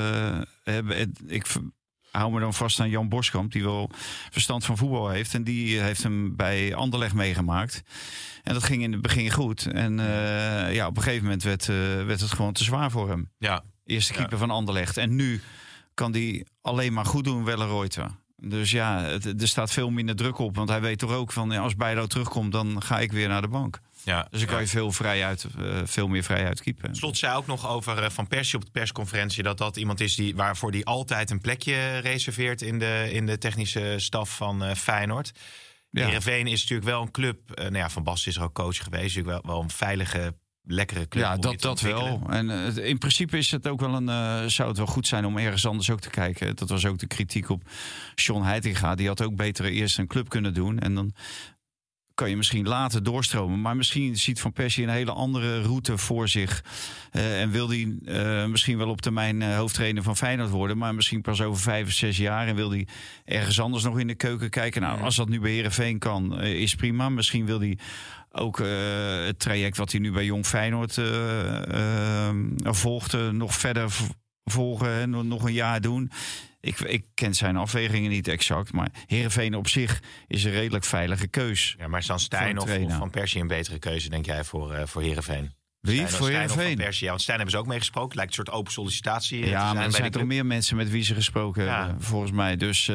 ik hou me dan vast aan Jan Boskamp, die wel verstand van voetbal heeft. En die heeft hem bij Anderlecht meegemaakt. En dat ging in het begin goed. En op een gegeven moment werd het gewoon te zwaar voor hem. Ja. Eerste keeper van Anderlecht. En nu kan die alleen maar goed doen, Welleroyter. Dus er staat veel minder druk op. Want hij weet toch ook van, als Bijlo terugkomt, dan ga ik weer naar de bank. Ja, dus dan kan je veel meer vrijheid keepen. Slot zei ook nog over Van Persie op de persconferentie dat iemand is waarvoor die altijd een plekje reserveert in de technische staf van Feyenoord. Ja. Heerenveen is natuurlijk wel een club. Van Basten is er ook coach geweest. Natuurlijk wel een veilige, lekkere club. Ja, dat wel. En in principe is het ook wel zou het wel goed zijn om ergens anders ook te kijken. Dat was ook de kritiek op John Heitinga. Die had ook beter eerst een club kunnen doen en dan kan je misschien later doorstromen. Maar misschien ziet Van Persie een hele andere route voor zich. En wil hij misschien wel op termijn hoofdtrainer van Feyenoord worden. Maar misschien pas over 5 of 6 jaar. En wil hij ergens anders nog in de keuken kijken. Nou, als dat nu bij Heerenveen kan, is prima. Misschien wil hij ook het traject wat hij nu bij Jong Feyenoord volgt. Nog verder volgen en nog een jaar doen. Ik ken zijn afwegingen niet exact, maar Heerenveen op zich is een redelijk veilige keus. Ja, maar is dan Stijn of Van Persie een betere keuze, denk jij, voor Heerenveen? Wie? Voor Heerenveen? Ja, want Stijn hebben ze ook meegesproken. Lijkt een soort open sollicitatie. Ja, maar er zijn toch meer mensen met wie ze gesproken hebben, volgens mij. Dus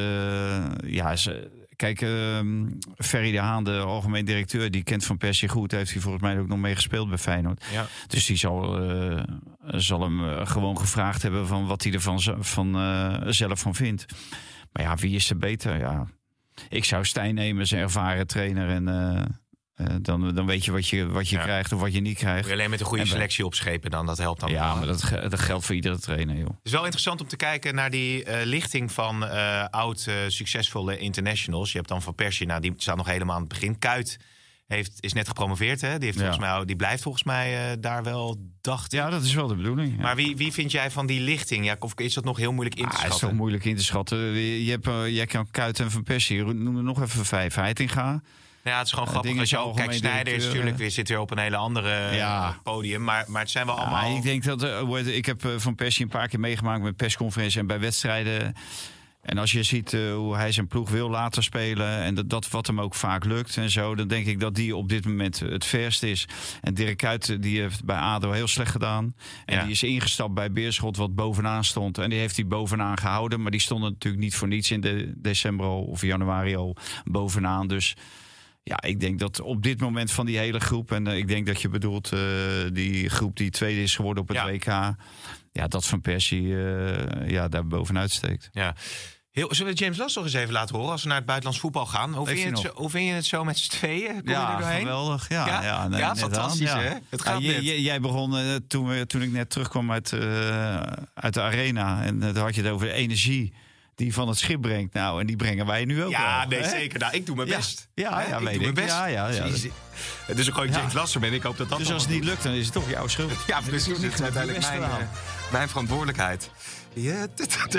kijk, Ferry de Haan, de algemeen directeur, die kent Van Persie goed. Heeft hij volgens mij ook nog mee gespeeld bij Feyenoord. Ja. Dus die zal hem gewoon gevraagd hebben van wat hij er zelf van vindt. Maar ja, wie is er beter? Ja, ik zou Stijn nemen, zijn ervaren trainer. En dan weet je wat je krijgt of wat je niet krijgt. Moet je alleen met een goede selectie opschepen dan, dat helpt dan. Ja, maar dat geldt voor iedere trainer, joh. Het is wel interessant om te kijken naar die lichting van oud succesvolle internationals. Je hebt dan Van Persie, die staat nog helemaal aan het begin. Kuyt is net gepromoveerd, hè? Die blijft volgens mij daar wel, dacht ik. Ja, dat is wel de bedoeling. Ja. Maar wie vind jij van die lichting? Ja, of is dat nog heel moeilijk in te schatten? Het is toch moeilijk in te schatten. Jij kan Kuyt en Van Persie, noem er nog even 5. Heitinga. Ja, het is gewoon grappig als je ook kijkt. Sneijder is natuurlijk zit weer op een hele andere podium. Maar het zijn wel allemaal... Ik denk dat... ik heb Van Persie een paar keer meegemaakt met persconferenties en bij wedstrijden. En als je ziet hoe hij zijn ploeg wil laten spelen en dat wat hem ook vaak lukt en zo, dan denk ik dat die op dit moment het verst is. En Dirk Kuyt, die heeft bij ADO heel slecht gedaan. En die is ingestapt bij Beerschot, wat bovenaan stond. En die heeft hij bovenaan gehouden. Maar die stonden natuurlijk niet voor niets in december of januari al bovenaan. Dus... ja, ik denk dat op dit moment van die hele groep... en ik denk dat je bedoelt die groep die tweede is geworden op het WK... ja, dat Van Persie daar bovenuit steekt. Ja. Zullen we James Last nog eens even laten horen als we naar het buitenlands voetbal gaan? Hoe vind je het zo met z'n tweeën? Kom je er doorheen? Geweldig. Fantastisch, hè? Het gaat jij begon toen ik net terugkwam uit de arena... en daar had je het over de energie... die van het schip brengt. Nou, en die brengen wij nu ook wel. Zeker. Nou, ik doe mijn best. Ja, ik doe mijn best. Ja. Dus ik James Lasser ben. Ik hoop dat dus als het niet lukt, dan is het toch jouw schuld. Ja, precies. Het is uiteindelijk mijn verantwoordelijkheid. Ja,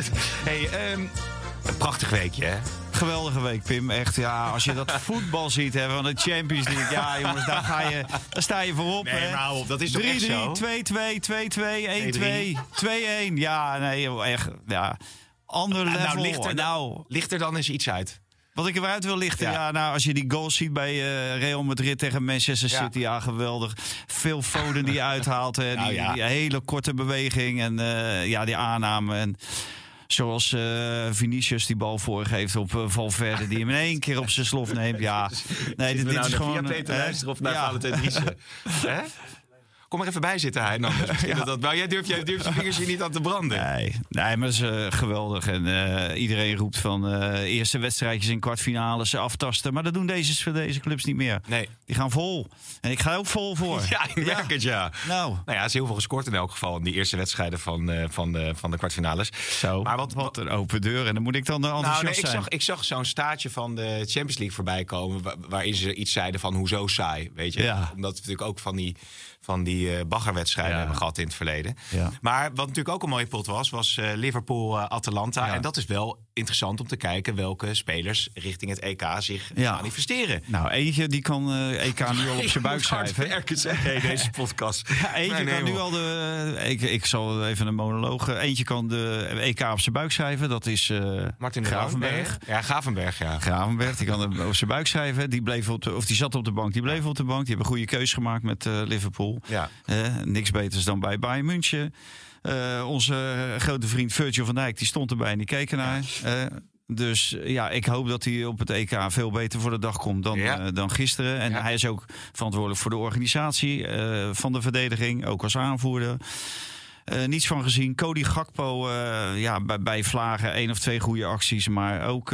een prachtig weekje, hè? Geweldige week, Pim. Echt, ja, als je dat voetbal ziet hè, van de Champions League. Ja, jongens, daar sta je voorop. Nee, hè. maar op, dat is toch echt zo? 3-3, 2-2, 2-2, 1-2. Ja, nee, echt, ja... ander level. Ligt er dan eens iets uit? Wat ik eruit wil lichten, als je die goals ziet bij Real Madrid tegen Manchester City, geweldig. Veel Foden die uithaalt, die hele korte beweging en die aanname. En zoals Vinicius die bal voorgeeft op Valverde, die hem in één keer op zijn slof neemt. Ja, nee, dit is gewoon... Via Peter luisteren of naar Valentin Driessen. Hè? Kom er even bij zitten, hij. Jij durft je vingers hier niet aan te branden. Nee, maar dat is geweldig. En iedereen roept van eerste wedstrijdjes in kwartfinales aftasten. Maar dat doen deze clubs niet meer. Nee. Die gaan vol. En ik ga ook vol voor. Ja, ik merk het, ja. Nou ja, er is heel veel gescoord in elk geval in die eerste wedstrijden van de kwartfinales. Zo, maar wat een open deur. En dan moet ik dan enthousiast zijn. Ik zag zo'n staartje van de Champions League voorbij komen, waarin ze iets zeiden van hoezo saai, weet je. Ja. Omdat we natuurlijk ook van die baggerwedstrijden hebben gehad in het verleden. Ja. Maar wat natuurlijk ook een mooie pot was Liverpool-Atalanta. Ja. En dat is wel interessant om te kijken welke spelers richting het EK zich manifesteren. Nou, eentje die kan EK nu al op zijn buik schrijven. Deze podcast. Eentje kan nu al ik zal even een monoloog. Eentje kan de EK op zijn buik schrijven. Dat is Martin Gravenberg. Gravenberg, ja. Gravenberg, die kan op zijn buik schrijven. Die zat op de bank, die bleef op de bank. Die hebben een goede keus gemaakt met Liverpool. Ja. Niks beters dan bij Bayern München. Onze grote vriend Virgil van Dijk, die stond erbij en die keek ernaar. Dus ik hoop dat hij op het EK veel beter voor de dag komt dan gisteren. En hij is ook verantwoordelijk voor de organisatie van de verdediging, ook als aanvoerder. Niets van gezien. Cody Gakpo, bij Vlagen 1 of 2 goede acties. Maar ook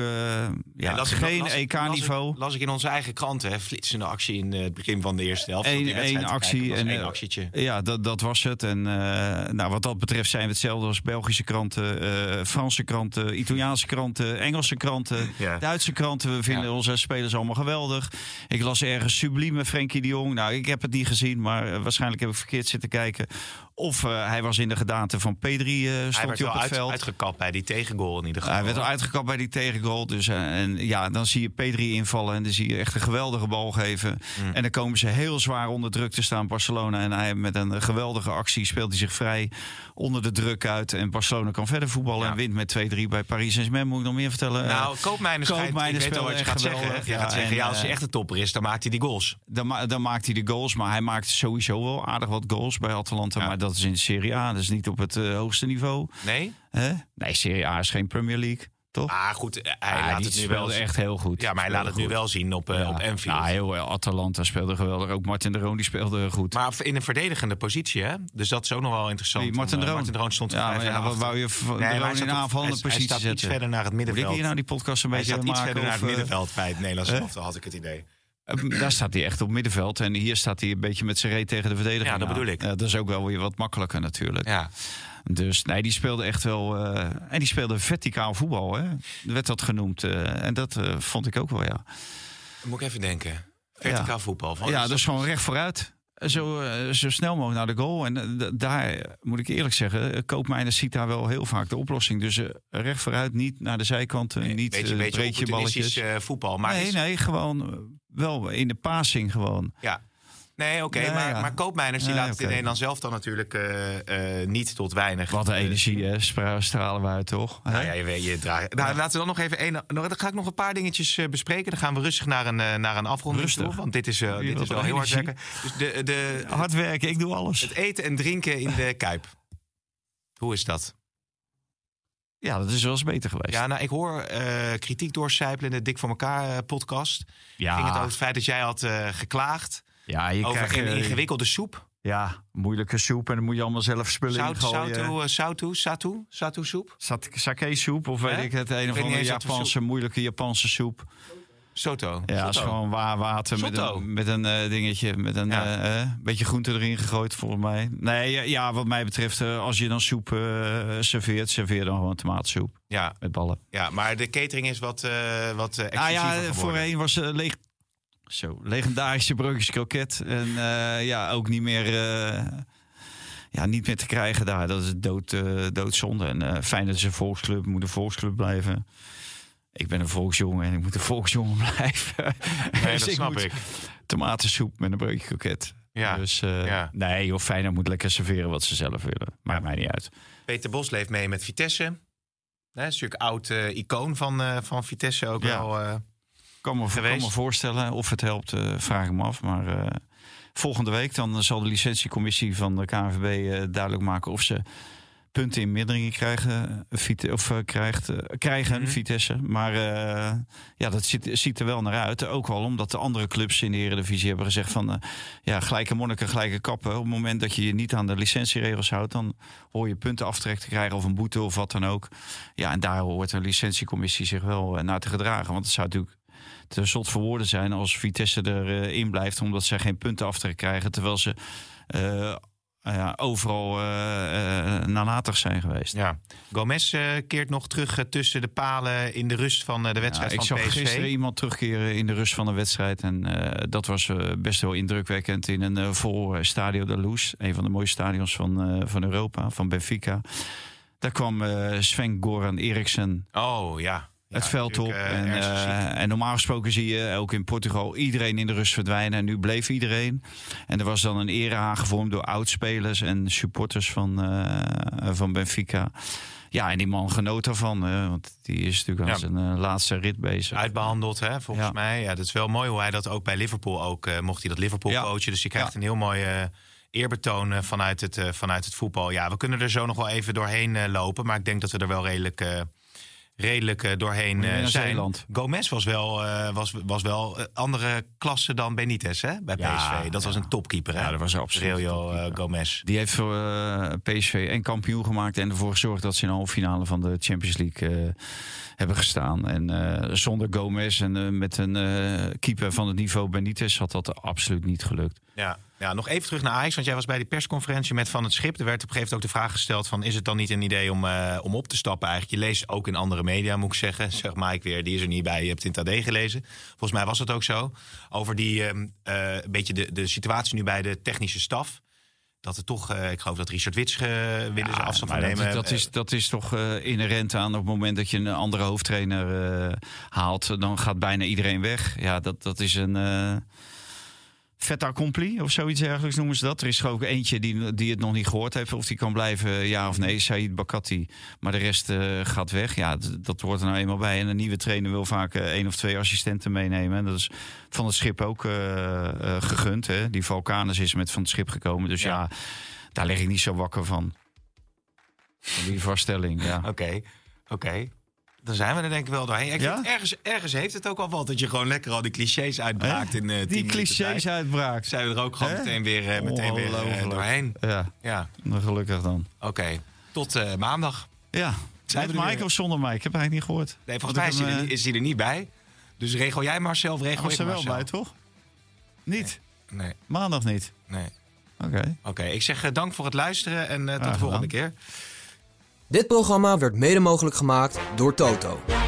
geen EK-niveau. Las ik in onze eigen kranten. Flitsende actie in het begin van de eerste helft. Eén actie. Één actietje. Ja, dat was het. En wat dat betreft zijn we hetzelfde als Belgische kranten, Franse kranten, Italiaanse kranten, Engelse kranten, Duitse kranten. We vinden onze spelers allemaal geweldig. Ik las ergens sublieme Frenkie de Jong. Nou, ik heb het niet gezien, maar waarschijnlijk heb ik verkeerd zitten kijken. Of hij was in de gedaante van P3, stond hij op het veld. Hij werd uitgekapt bij die tegengoal in ieder geval. Hij werd al uitgekapt bij die tegengoal. Dus, dan zie je P3 invallen en dan zie je echt een geweldige bal geven. En dan komen ze heel zwaar onder druk te staan, Barcelona. En hij met een geweldige actie speelt hij zich vrij onder de druk uit. En Barcelona kan verder voetballen en wint met 2-3 bij Paris Saint-Germain. Moet ik nog meer vertellen? Nou, Koopmeiners ik weet al wat je gaat zeggen. Je gaat zeggen, als hij echt een topper is, dan maakt hij die goals. Dan maakt hij de goals, maar hij maakt sowieso wel aardig wat goals bij Atalanta. Ja. Maar dat is in de Serie A, dat is niet op het hoogste niveau. Nee? Nee, Serie A is geen Premier League. Toch? Goed, hij laat het nu wel echt heel goed. Ja, maar hij laat het nu wel zien op Anfield. Nou, heel Atalanta speelde geweldig. Ook Martin de Roon die speelde goed. Maar in een verdedigende positie, hè? Dus dat is ook nog wel interessant. Martin de Roon stond wat wou je de Roon in aanvallende positie zetten? Hij staat iets verder naar het middenveld. Moet ik hier nou die podcast een beetje maken? Hij staat iets verder naar het middenveld bij het Nederlands elftal, had ik het idee. Daar staat hij echt op middenveld. En hier staat hij een beetje met zijn reet tegen de verdediging. Ja, dat bedoel ik. Dat is ook wel weer wat makkelijker natuurlijk. Ja. Dus nee, die speelde echt wel. En die speelde verticaal voetbal, hè? Werd dat genoemd. En dat vond ik ook wel, ja. Moet ik even denken. Verticaal voetbal. Ja, dus gewoon recht vooruit. Zo snel mogelijk naar de goal. En daar moet ik eerlijk zeggen, Koopmeiners ziet daar wel heel vaak de oplossing. Dus recht vooruit, niet naar de zijkanten, niet breedje balletjes. Voetbal. Maar nee, gewoon wel in de passing gewoon. Ja. Nee, oké, maar Koopmeiners die laat het in Nederland zelf dan natuurlijk niet tot weinig. Wat een energie, stralen we uit, toch? Nou ja, je draait. Nou, laten we dan nog even dan ga ik nog een paar dingetjes bespreken. Dan gaan we rustig naar een afronding toe. Want dit is wel heel hard werken. Dus hard werken, ik doe alles. Het eten en drinken in de Kuip. Hoe is dat? Ja, dat is wel eens beter geweest. Ja, nou, ik hoor kritiek doorcijpelen in de Dik voor elkaar podcast. Ja. Ging het over het feit dat jij had geklaagd. Ja, je over krijgt een ingewikkelde soep. Ja, moeilijke soep. En dan moet je allemaal zelf spullen in gooien. Satu soep? Sake soep of weet ik het. Een of andere moeilijke Japanse soep. Soto. Ja, het is gewoon water met een dingetje. Met een beetje groente erin gegooid, volgens mij. Nee, wat mij betreft, als je dan soep serveert, serveer dan gewoon tomatensoep. Ja. Met ballen. Ja, maar de catering is wat exclusiever geworden. Voorheen was legendarische broodjes kroket. En ook niet meer te krijgen daar. Dat is doodzonde. En fijn dat ze een volksclub, moet een volksclub blijven. Ik ben een volksjongen en ik moet een volksjongen blijven. Nee, dat snap ik. Tomatensoep met een broodje kroket. Ja. Dus nee, of Feyenoord moet lekker serveren wat ze zelf willen. Maakt mij niet uit. Peter Bos leeft mee met Vitesse. Dat is natuurlijk oud icoon van Vitesse ook wel. Kan me voorstellen. Of het helpt, vraag ik me af. Maar volgende week dan zal de licentiecommissie van de KNVB duidelijk maken of ze punten in mindering krijgen Vitesse. Maar dat ziet er wel naar uit. Ook al omdat de andere clubs in de Eredivisie hebben gezegd van gelijke monniken, gelijke kappen. Op het moment dat je je niet aan de licentieregels houdt, dan hoor je puntenaftrek te krijgen of een boete of wat dan ook. Ja, en daar hoort de licentiecommissie zich wel naar te gedragen. Want het zou natuurlijk te zot voor woorden zijn als Vitesse erin blijft, omdat zij geen puntenaftrek krijgen, terwijl ze overal nalatig zijn geweest. Ja. Gomez keert nog terug tussen de palen in de rust van de wedstrijd van PSV. Ik zag gisteren iemand terugkeren in de rust van de wedstrijd. En dat was best wel indrukwekkend in een vol Stadio de Luz. Een van de mooiste stadions van Europa, van Benfica. Daar kwam Sven-Goran Eriksson. Oh ja. Het veld op. En normaal gesproken zie je ook in Portugal iedereen in de rust verdwijnen. En nu bleef iedereen. En er was dan een ere aangevormd door oudspelers en supporters van Benfica. Ja, en die man genoot daarvan. Want die is natuurlijk aan zijn laatste rit bezig. Uitbehandeld, hè, volgens mij. Ja, dat is wel mooi hoe hij dat ook bij Liverpool ook mocht hij dat Liverpool coachen. Dus je krijgt een heel mooi eerbetoon vanuit het voetbal. Ja, we kunnen er zo nog wel even doorheen lopen. Maar ik denk dat we er wel redelijk redelijk doorheen zijn. Zeeland. Gomez was wel andere klasse dan Benitez, hè? Bij PSV. Dat was een topkeeper, hè? Ja, dat was absoluut. Gomez. Die heeft voor PSV en kampioen gemaakt en ervoor gezorgd dat ze in de halve finale van de Champions League hebben gestaan. En zonder Gomez en met een keeper van het niveau Benitez had dat absoluut niet gelukt. Ja, nog even terug naar Ajax, want jij was bij die persconferentie met Van het Schip. Er werd op een gegeven moment ook de vraag gesteld van, is het dan niet een idee om op te stappen eigenlijk? Je leest ook in andere media, moet ik zeggen. Zeg Mike weer, die is er niet bij, je hebt het in het AD gelezen. Volgens mij was het ook zo. Over die een beetje de situatie nu bij de technische staf. Dat er toch, ik geloof dat Richard Wits willen ze afstand van nemen. Dat is toch inherent aan op het moment dat je een andere hoofdtrainer haalt. Dan gaat bijna iedereen weg. Ja, dat is een fait accompli of zoiets dergelijks noemen ze dat. Er is ook eentje die het nog niet gehoord heeft of die kan blijven, ja of nee. Saïd Bakati. Maar de rest gaat weg. Ja, dat hoort er nou eenmaal bij. En een nieuwe trainer wil vaak 1 of 2 assistenten meenemen. En dat is Van het Schip ook gegund. Hè? Die Valkanus is met Van het Schip gekomen. Dus ja, daar lig ik niet zo wakker van. Die vaststelling, ja. Oké. Dan zijn we er denk ik wel doorheen. Ik vind, ergens heeft het ook al wat dat je gewoon lekker al die clichés uitbraakt in 10 minuten. Die clichés uitbraakt. Zijn we er ook gewoon meteen weer doorheen. Ja. Gelukkig dan. Oké. Tot maandag. Ja. Met Mike of zonder Mike? Ik heb eigenlijk niet gehoord. Nee, volgens mij is hij er niet bij. Dus regel jij Marcel of regel ik Marcel? Was er wel bij, toch? Niet? Nee. Maandag niet? Nee. Oké. Ik zeg dank voor het luisteren en tot de volgende keer. Dit programma werd mede mogelijk gemaakt door Toto.